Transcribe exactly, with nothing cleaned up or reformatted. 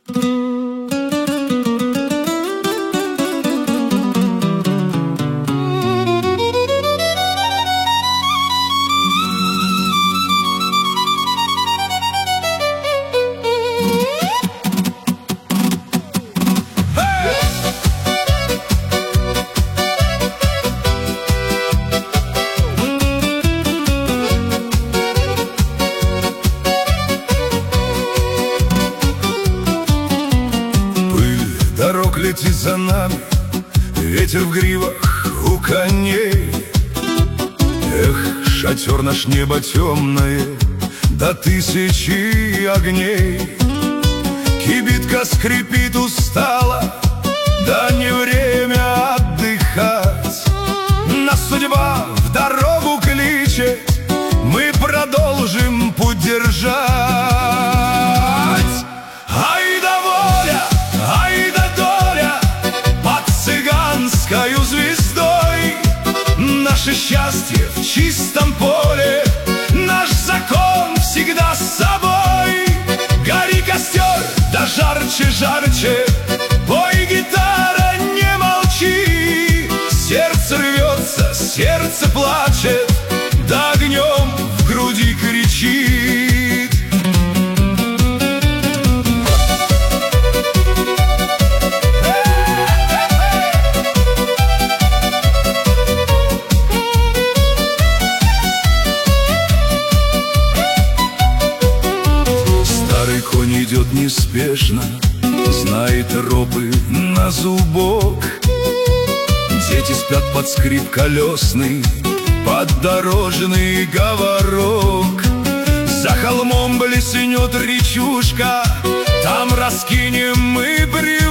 Дорог летит за нами, ветер в гривах у коней. Эх, шатер наш, небо темное, до тысячи огней. Кибитка скрипит устало, да не время отдыхать. Нас судьба в дорогу кличет, мы продолжим путь держать. Ай да воля, ай да доля, под цыганскою звездой. Наше счастье в чистом поле, наш закон всегда с собой. Гори костер, да жарче, жарче, пой, гитара, не молчи. Сердце рвется, сердце плачет, да огнем в груди кричит. Старый конь идет неспешно, знает тропы на зубок. Дети спят под скрип колесный, под дорожный говорок. За холмом блеснет речушка, там раскинем мы бревна.